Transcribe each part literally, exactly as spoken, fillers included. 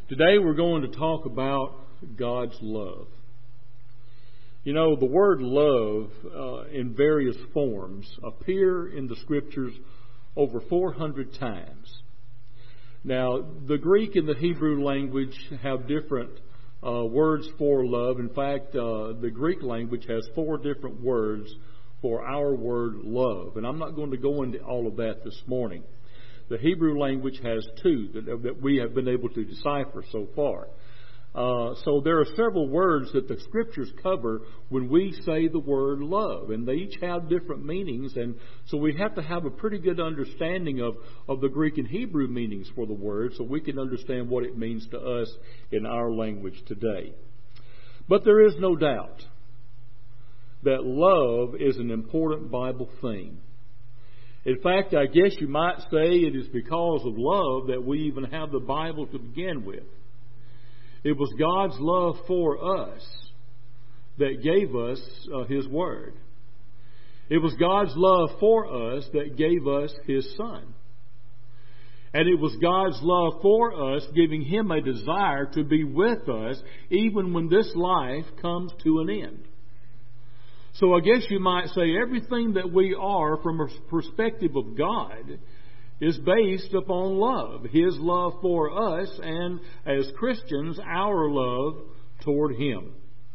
Today we're going to talk about God's love. You know, the word love uh, in various forms appear in the Scriptures over four hundred times. Now, the Greek and the Hebrew language have different uh, words for love. In fact, uh, the Greek language has four different words for our word love. And I'm not going to go into all of that this morning. The Hebrew language has two that, that we have been able to decipher so far. Uh, so there are several words that the Scriptures cover when we say the word love, and they each have different meanings, and so we have to have a pretty good understanding of, of the Greek and Hebrew meanings for the word so we can understand what it means to us in our language today. But there is no doubt that love is an important Bible theme. In fact, I guess you might say it is because of love that we even have the Bible to begin with. It was God's love for us that gave us uh, His Word. It was God's love for us that gave us His Son. And it was God's love for us giving Him a desire to be with us even when this life comes to an end. So I guess you might say everything that we are from a perspective of God is based upon love. His love for us and, as Christians, our love toward Him.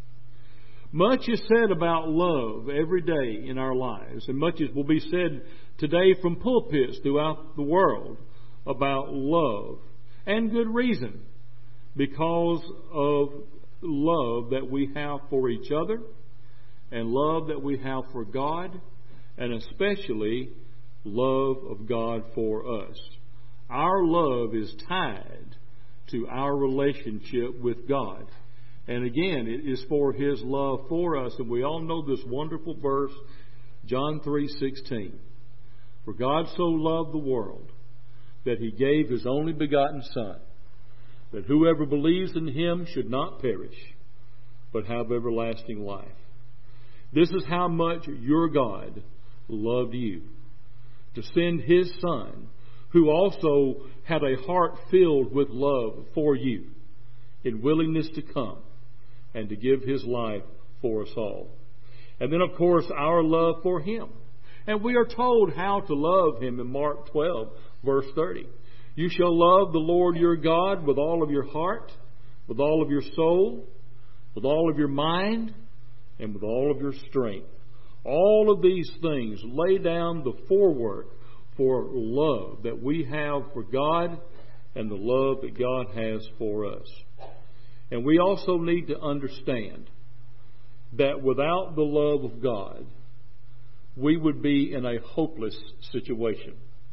Much is said about love every day in our lives, and much will be said today from pulpits throughout the world about love. And good reason, because of love that we have for each other, and love that we have for God, and especially love of God for us. Our love is tied to our relationship with God. And again, it is for His love for us. And we all know this wonderful verse, John three sixteen. For God so loved the world that He gave His only begotten Son, that whoever believes in Him should not perish, but have everlasting life. This is how much your God loved you, to send His Son, who also had a heart filled with love for you, in willingness to come and to give His life for us all. And then, of course, our love for Him. And we are told how to love Him in Mark twelve, verse thirty. You shall love the Lord your God with all of your heart, with all of your soul, with all of your mind, and with all of your strength. All of these things lay down the forework for love that we have for God and the love that God has for us. And we also need to understand that without the love of God, we would be in a hopeless situation.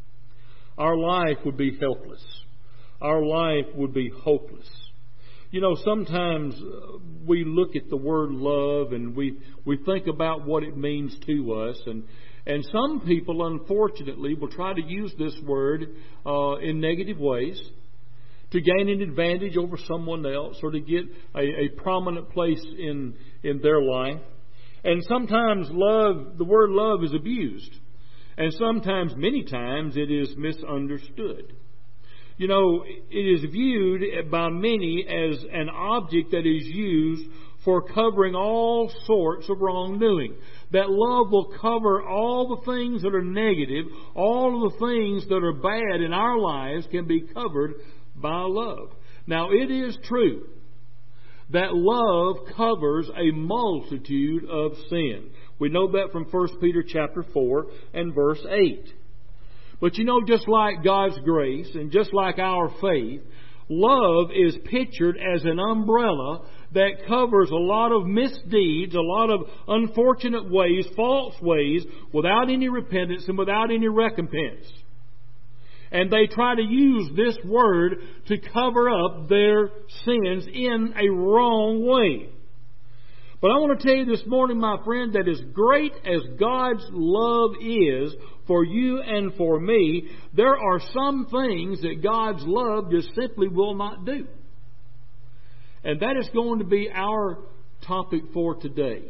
Our life would be helpless. Our life would be hopeless. You know, sometimes we look at the word love and we, we think about what it means to us. And, and some people, unfortunately, will try to use this word uh, in negative ways to gain an advantage over someone else or to get a, a prominent place in, in their life. And sometimes love, the word love is abused. And sometimes, many times, it is misunderstood. You know, it is viewed by many as an object that is used for covering all sorts of wrongdoing. That love will cover all the things that are negative, all of the things that are bad in our lives can be covered by love. Now, it is true that love covers a multitude of sin. We know that from First Peter chapter four and verse eight. But you know, just like God's grace and just like our faith, love is pictured as an umbrella that covers a lot of misdeeds, a lot of unfortunate ways, false ways, without any repentance and without any recompense. And they try to use this word to cover up their sins in a wrong way. But I want to tell you this morning, my friend, that as great as God's love is for you and for me, there are some things that God's love just simply will not do. And that is going to be our topic for today.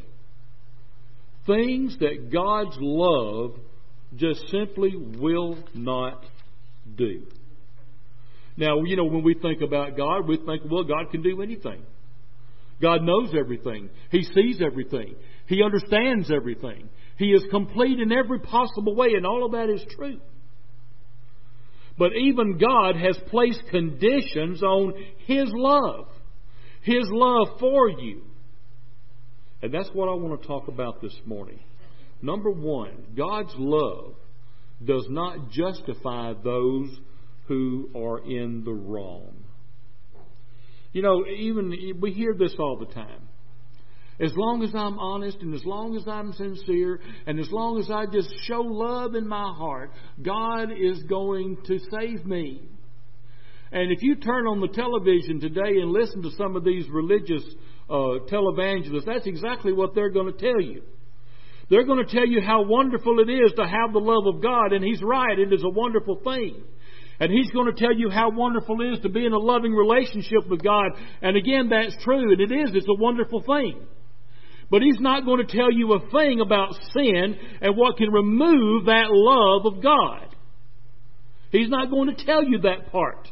Things that God's love just simply will not do. Now, you know, when we think about God, we think, well, God can do anything. God knows everything. He sees everything. He understands everything. He is complete in every possible way, and all of that is true. But even God has placed conditions on His love. His love for you. And that's what I want to talk about this morning. Number one, God's love does not justify those who are in the wrong. You know, even we hear this all the time. As long as I'm honest and as long as I'm sincere and as long as I just show love in my heart, God is going to save me. And if you turn on the television today and listen to some of these religious uh, televangelists, that's exactly what they're going to tell you. They're going to tell you how wonderful it is to have the love of God, and He's right, it is a wonderful thing. And He's going to tell you how wonderful it is to be in a loving relationship with God. And again, that's true, and it is, it's a wonderful thing. But He's not going to tell you a thing about sin and what can remove that love of God. He's not going to tell you that part.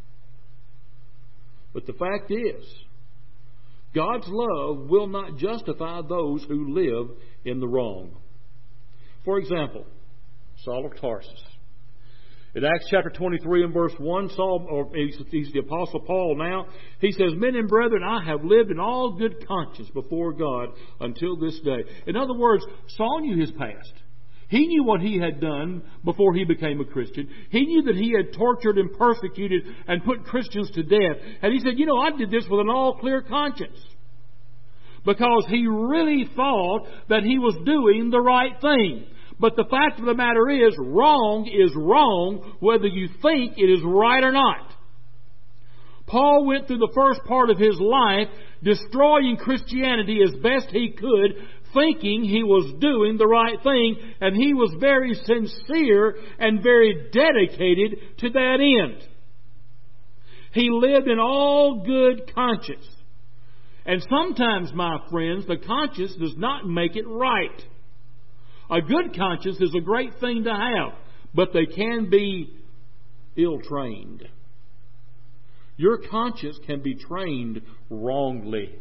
But the fact is, God's love will not justify those who live in the wrong. For example, Saul of Tarsus. In Acts chapter twenty-three and verse one, Saul, or he's, he's the Apostle Paul now, he says, "Men and brethren, I have lived in all good conscience before God until this day." In other words, Saul knew his past. He knew what he had done before he became a Christian. He knew that he had tortured and persecuted and put Christians to death. And he said, you know, I did this with an all-clear conscience. Because he really thought that he was doing the right thing. But the fact of the matter is, wrong is wrong whether you think it is right or not. Paul went through the first part of his life destroying Christianity as best he could, thinking he was doing the right thing, and he was very sincere and very dedicated to that end. He lived in all good conscience. And sometimes, my friends, the conscience does not make it right. A good conscience is a great thing to have, but they can be ill-trained. Your conscience can be trained wrongly.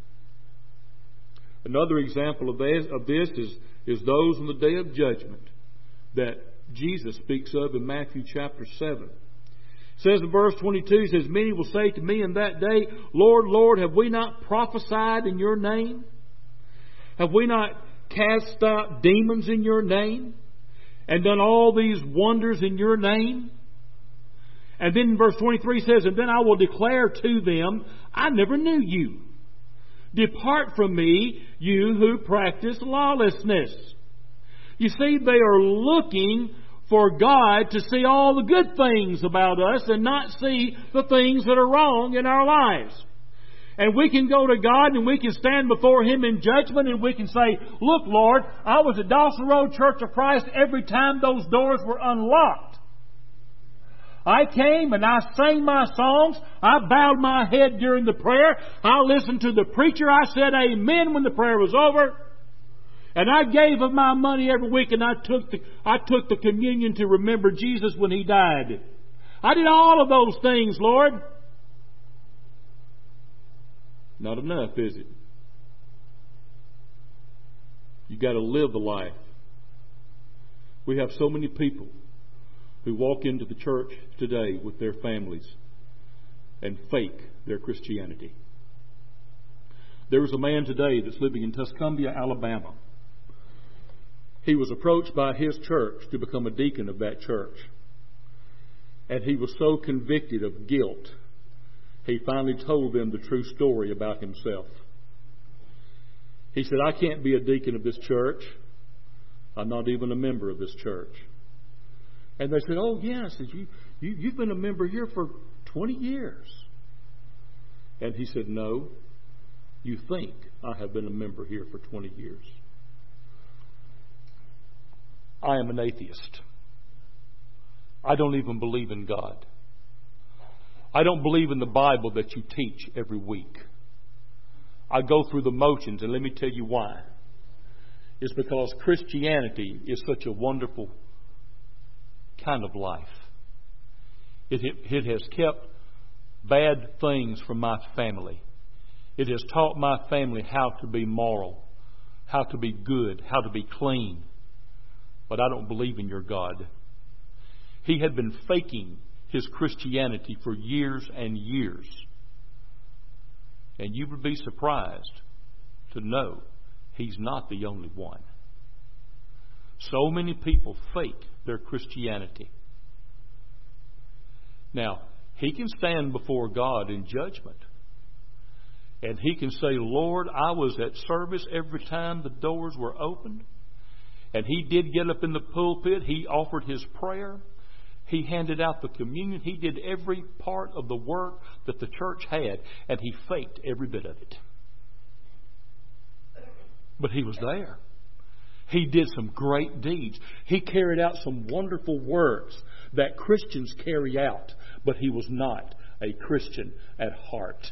Another example of this, of this is, is those on the day of judgment that Jesus speaks of in Matthew chapter seven. It says in verse twenty-two, it says, "Many will say to me in that day, Lord, Lord, have we not prophesied in your name? Have we not cast out demons in your name? And done all these wonders in your name?" And then in verse twenty-three says, "And then I will declare to them, I never knew you. Depart from me, you who practice lawlessness." You see, they are looking for God to see all the good things about us and not see the things that are wrong in our lives. And we can go to God and we can stand before Him in judgment and we can say, "Look, Lord, I was at Dawson Road Church of Christ every time those doors were unlocked. I came and I sang my songs. I bowed my head during the prayer. I listened to the preacher. I said amen when the prayer was over. And I gave of my money every week, and I took the, I took the communion to remember Jesus when He died. I did all of those things, Lord." Not enough, is it? You got to live the life. We have so many people who walk into the church today with their families and fake their Christianity. There was a man today that's living in Tuscumbia, Alabama. He was approached by his church to become a deacon of that church. And he was so convicted of guilt, he finally told them the true story about himself. He said, "I can't be a deacon of this church. I'm not even a member of this church." And they said, "Oh, yes, you, you, you've been a member here for twenty years. And he said, "No, you think I have been a member here for twenty years. I am an atheist. I don't even believe in God. I don't believe in the Bible that you teach every week. I go through the motions, and let me tell you why. It's because Christianity is such a wonderful kind of life. It, it, it has kept bad things from my family. It has taught my family how to be moral, how to be good, how to be clean. But I don't believe in your God. He had been faking his Christianity for years and years. And you would be surprised to know he's not the only one. So many people fake their Christianity. Now, he can stand before God in judgment. And he can say, Lord, I was at service every time the doors were opened. And he did get up in the pulpit. He offered his prayer. He handed out the communion. He did every part of the work that the church had. And he faked every bit of it. But he was there. He did some great deeds. He carried out some wonderful works that Christians carry out. But he was not a Christian at heart.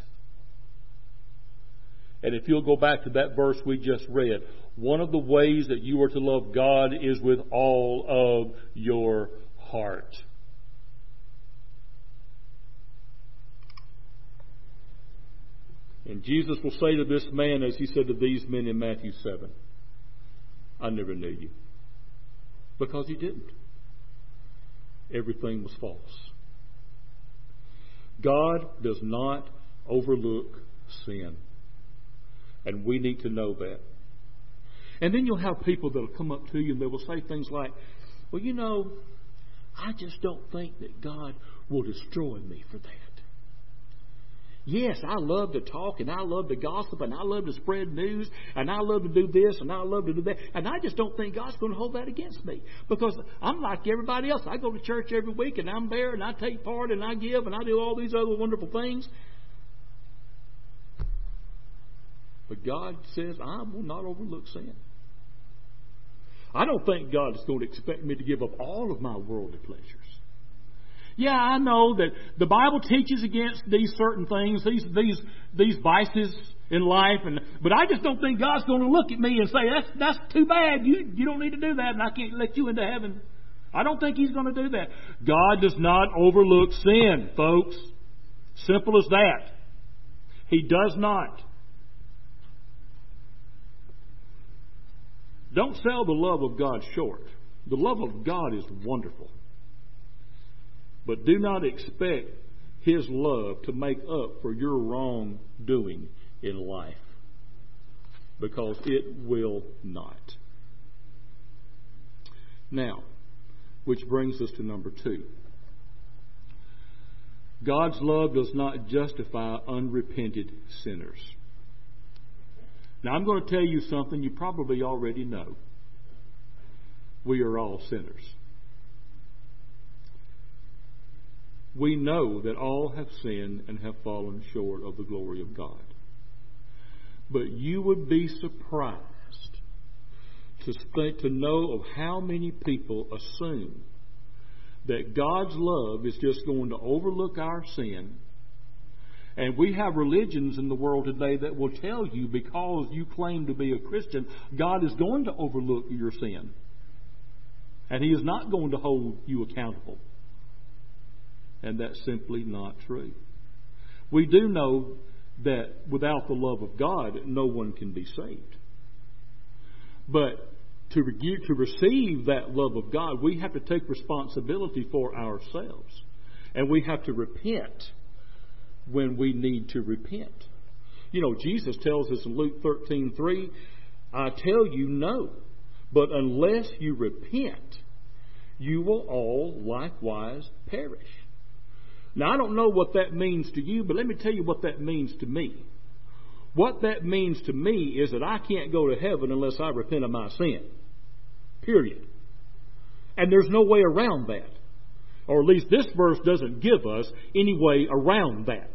And if you'll go back to that verse we just read, one of the ways that you are to love God is with all of your heart. And Jesus will say to this man, as he said to these men in Matthew seven, I never knew you. Because he didn't. Everything was false. God does not overlook sin. And we need to know that. And then you'll have people that will come up to you and they will say things like, well, you know, I just don't think that God will destroy me for that. Yes, I love to talk and I love to gossip and I love to spread news and I love to do this and I love to do that. And I just don't think God's going to hold that against me. Because I'm like everybody else. I go to church every week and I'm there and I take part and I give and I do all these other wonderful things. But God says, I will not overlook sin. I don't think God is going to expect me to give up all of my worldly pleasures. Yeah, I know that the Bible teaches against these certain things, these these these vices in life, and but I just don't think God's going to look at me and say, that's that's too bad. You you don't need to do that, and I can't let you into heaven. I don't think He's going to do that. God does not overlook sin, folks. Simple as that. He does not. Don't sell the love of God short. The love of God is wonderful. But do not expect His love to make up for your wrongdoing in life. Because it will not. Now, which brings us to number two. God's love does not justify unrepented sinners. Now, I'm going to tell you something you probably already know. We are all sinners. We know that all have sinned and have fallen short of the glory of God. But you would be surprised to, to know of how many people assume that God's love is just going to overlook our sin. And we have religions in the world today that will tell you, because you claim to be a Christian, God is going to overlook your sin. And He is not going to hold you accountable. And that's simply not true. We do know that without the love of God, no one can be saved. But to, re- to receive that love of God, we have to take responsibility for ourselves. And we have to repent when we need to repent. You know, Jesus tells us in Luke thirteen three, I tell you no, but unless you repent, you will all likewise perish. Now, I don't know what that means to you, but let me tell you what that means to me. What that means to me is that I can't go to heaven unless I repent of my sin. Period. And there's no way around that. Or at least this verse doesn't give us any way around that.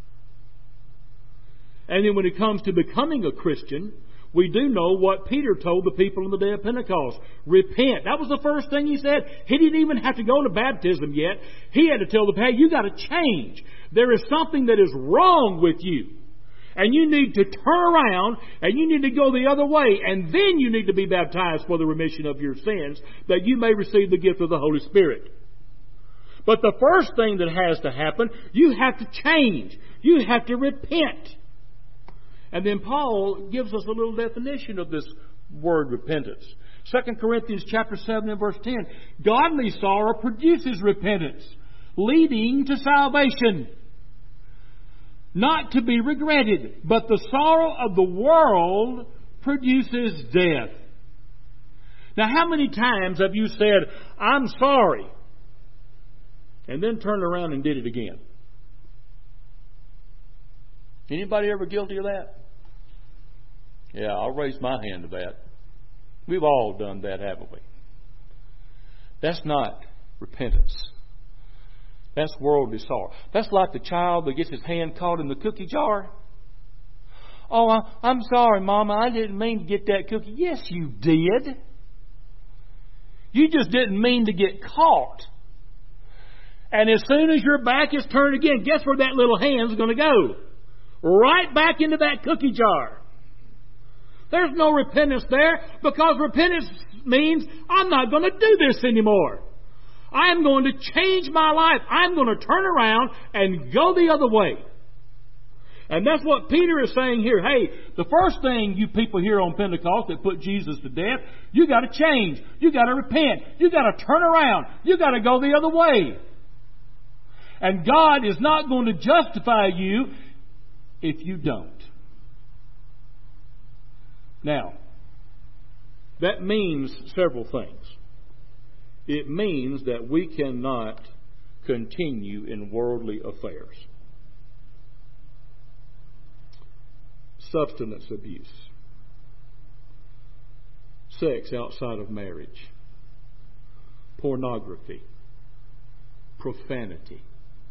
And then when it comes to becoming a Christian, we do know what Peter told the people on the day of Pentecost. Repent. That was the first thing he said. He didn't even have to go to baptism yet. He had to tell the people, hey, you got to change. There is something that is wrong with you. And you need to turn around and you need to go the other way. And then you need to be baptized for the remission of your sins, that you may receive the gift of the Holy Spirit. But the first thing that has to happen, you have to change. You have to repent. And then Paul gives us a little definition of this word repentance. Second Corinthians chapter seven and verse ten. Godly sorrow produces repentance, leading to salvation, not to be regretted. But the sorrow of the world produces death. Now, how many times have you said, I'm sorry, and then turned around and did it again? Anybody ever guilty of that? Yeah, I'll raise my hand to that. We've all done that, haven't we? That's not repentance. That's worldly sorrow. That's like the child that gets his hand caught in the cookie jar. Oh, I'm sorry, Mama. I didn't mean to get that cookie. Yes, you did. You just didn't mean to get caught. And as soon as your back is turned again, guess where that little hand's going to go? Right back into that cookie jar. There's no repentance there, because repentance means I'm not going to do this anymore. I am going to change my life. I'm going to turn around and go the other way. And that's what Peter is saying here. Hey, the first thing you people here on Pentecost that put Jesus to death, you got to change. You got to repent. You got to turn around. You got to go the other way. And God is not going to justify you if you don't. Now, that means several things. It means that we cannot continue in worldly affairs. Substance abuse, sex outside of marriage, pornography, profanity,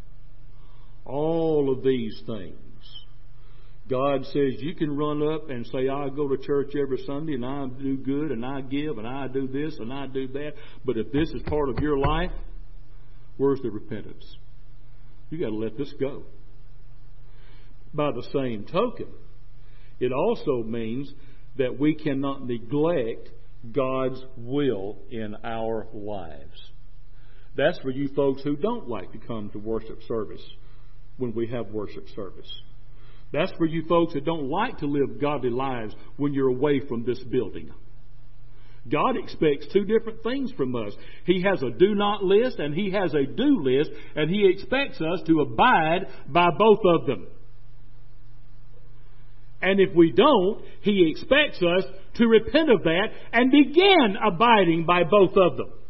all of these things. God says you can run up and say, I go to church every Sunday and I do good and I give and I do this and I do that. But if this is part of your life, where's the repentance? You got to let this go. By the same token, it also means that we cannot neglect God's will in our lives. That's for you folks who don't like to come to worship service when we have worship service. That's for you folks that don't like to live godly lives when you're away from this building. God expects two different things from us. He has a do not list and He has a do list, and He expects us to abide by both of them. And if we don't, He expects us to repent of that and begin abiding by both of them.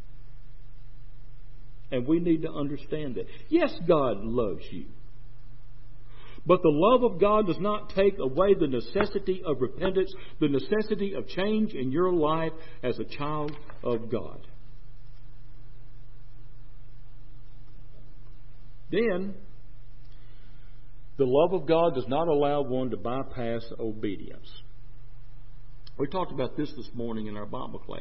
And we need to understand that. Yes, God loves you. But the love of God does not take away the necessity of repentance, the necessity of change in your life as a child of God. Then, the love of God does not allow one to bypass obedience. We talked about this this morning in our Bible class.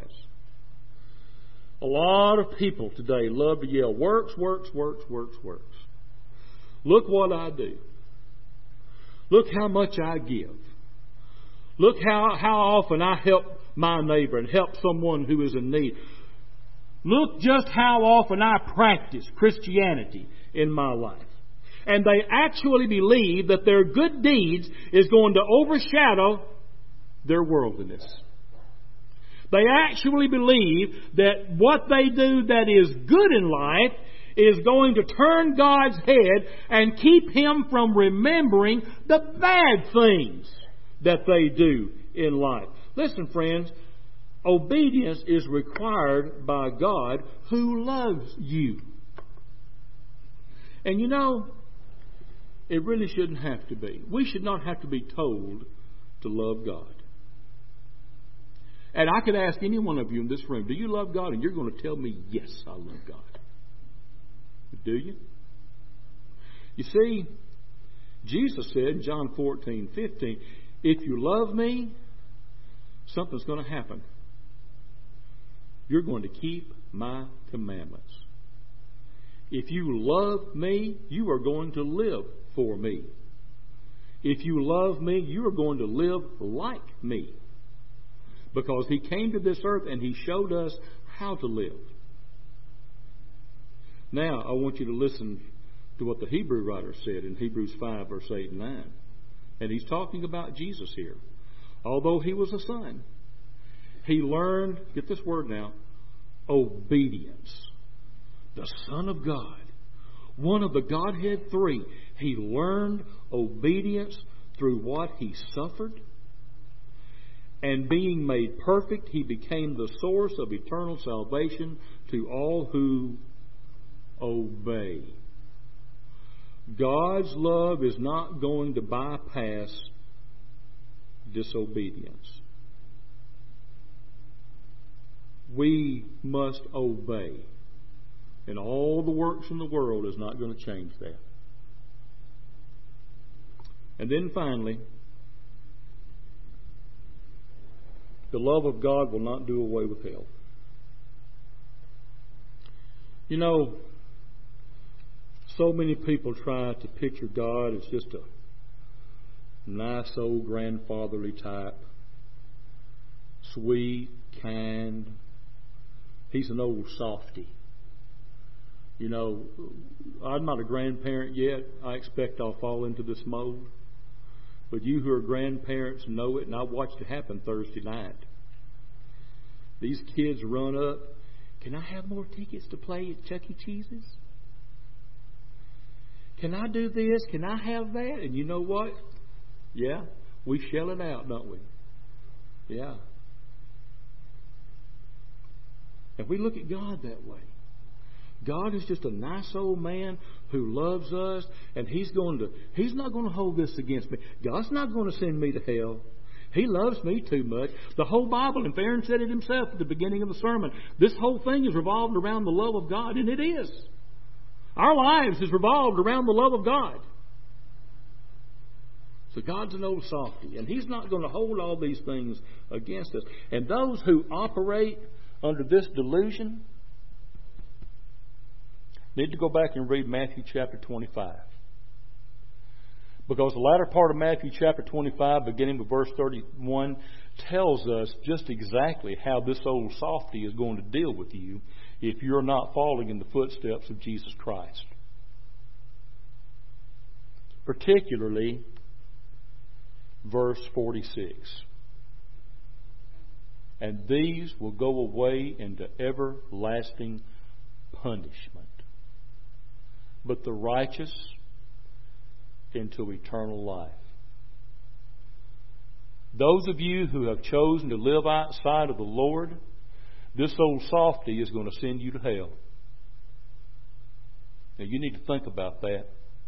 A lot of people today love to yell, works, works, works, works, works. Look what I do. Look how much I give. Look how, how often I help my neighbor and help someone who is in need. Look just how often I practice Christianity in my life. And they actually believe that their good deeds is going to overshadow their worldliness. They actually believe that what they do that is good in life is going to turn God's head and keep Him from remembering the bad things that they do in life. Listen, friends, obedience is required by God who loves you. And you know, it really shouldn't have to be. We should not have to be told to love God. And I could ask any one of you in this room, do you love God? And you're going to tell me, yes, I love God. Do you? You see, Jesus said in John fourteen fifteen, if you love me, something's going to happen. You're going to keep my commandments. If you love me, you are going to live for me. If you love me, you are going to live like me. Because He came to this earth and He showed us how to live. Now, I want you to listen to what the Hebrew writer said in Hebrews five, verse eight and nine. And he's talking about Jesus here. Although he was a son, he learned, get this word now, obedience. The Son of God, one of the Godhead three, he learned obedience through what he suffered. And being made perfect, he became the source of eternal salvation to all who obey. God's love is not going to bypass disobedience. We must obey. And all the works in the world is not going to change that. And then finally, the love of God will not do away with hell. You know, so many people try to picture God as just a nice old grandfatherly type. Sweet, kind. He's an old softy. You know, I'm not a grandparent yet. I expect I'll fall into this mold. But you who are grandparents know it, and I watched it happen Thursday night. These kids run up. Can I have more tickets to play at Chuck E. Cheese's? Can I do this? Can I have that? And you know what? Yeah, we shell it out, don't we? Yeah. And we look at God that way. God is just a nice old man who loves us, and He's going to He's not going to hold this against me. God's not going to send me to hell. He loves me too much. The whole Bible, and Farron said it himself at the beginning of the sermon, this whole thing is revolved around the love of God, and it is. Our lives is revolved around the love of God. So God's an old softy, and He's not going to hold all these things against us. And those who operate under this delusion need to go back and read Matthew chapter twenty-five. Because the latter part of Matthew chapter twenty-five, beginning with verse thirty-one, tells us just exactly how this old softy is going to deal with you if you're not following in the footsteps of Jesus Christ. Particularly verse forty-six. And these will go away into everlasting punishment, but the righteous into eternal life. Those of you who have chosen to live outside of the Lord, this old softy is going to send you to hell. Now you need to think about that.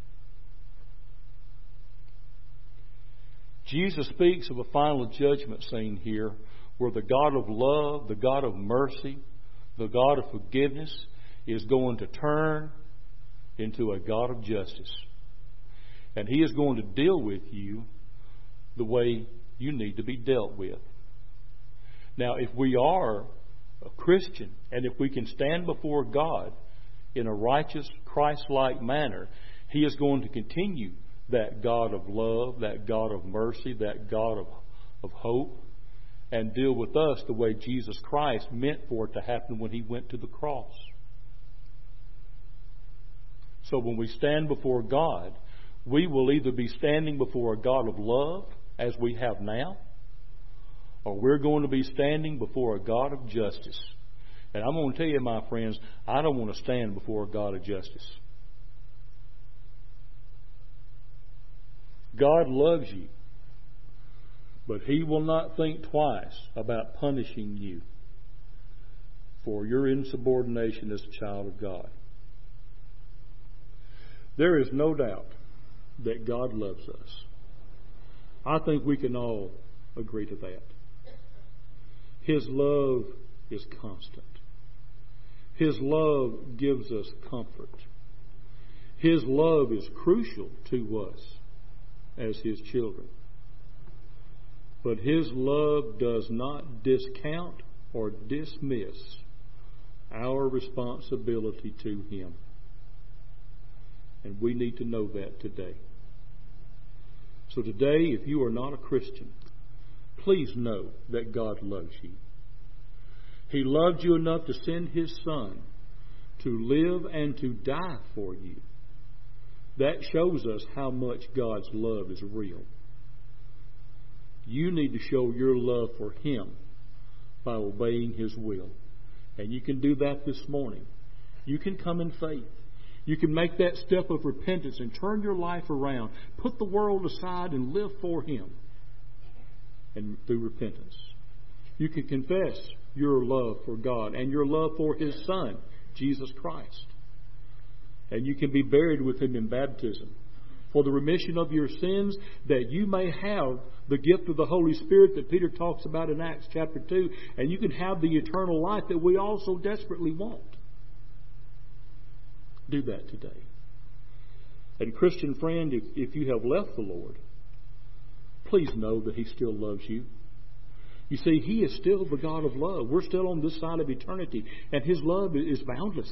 Jesus speaks of a final judgment scene here where the God of love, the God of mercy, the God of forgiveness is going to turn into a God of justice. And He is going to deal with you the way you need to be dealt with. Now, if we are a Christian and if we can stand before God in a righteous, Christ-like manner, He is going to continue that God of love, that God of mercy, that God of, of hope, and deal with us the way Jesus Christ meant for it to happen when He went to the cross. So when we stand before God, we will either be standing before a God of love, as we have now, or we're going to be standing before a God of justice. And I'm going to tell you, my friends, I don't want to stand before a God of justice. God loves you, but He will not think twice about punishing you for your insubordination as a child of God. There is no doubt that God loves us. I think we can all agree to that. His love is constant. His love gives us comfort. His love is crucial to us as His children. But His love does not discount or dismiss our responsibility to Him. And we need to know that today. So today, if you are not a Christian, please know that God loves you. He loved you enough to send His Son to live and to die for you. That shows us how much God's love is real. You need to show your love for Him by obeying His will. And you can do that this morning. You can come in faith. You can make that step of repentance and turn your life around. Put the world aside and live for Him. And through repentance. You can confess your love for God and your love for His Son, Jesus Christ. And you can be buried with Him in baptism for the remission of your sins, that you may have the gift of the Holy Spirit that Peter talks about in Acts chapter two, and you can have the eternal life that we all so desperately want. Do that today. And Christian friend, if, if you have left the Lord, please know that He still loves you. You see, He is still the God of love. We're still on this side of eternity, and His love is boundless.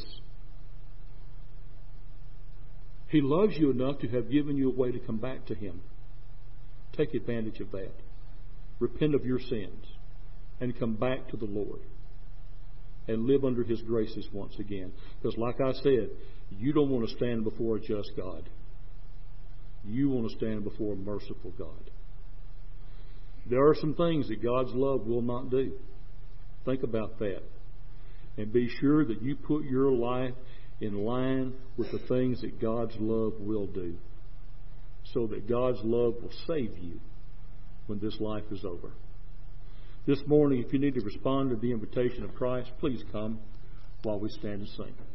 He loves you enough to have given you a way to come back to Him. Take advantage of that. Repent of your sins and come back to the Lord and live under His graces once again. Because like I said, you don't want to stand before a just God. You want to stand before a merciful God. There are some things that God's love will not do. Think about that. And be sure that you put your life in line with the things that God's love will do, so that God's love will save you when this life is over. This morning, if you need to respond to the invitation of Christ, please come while we stand and sing.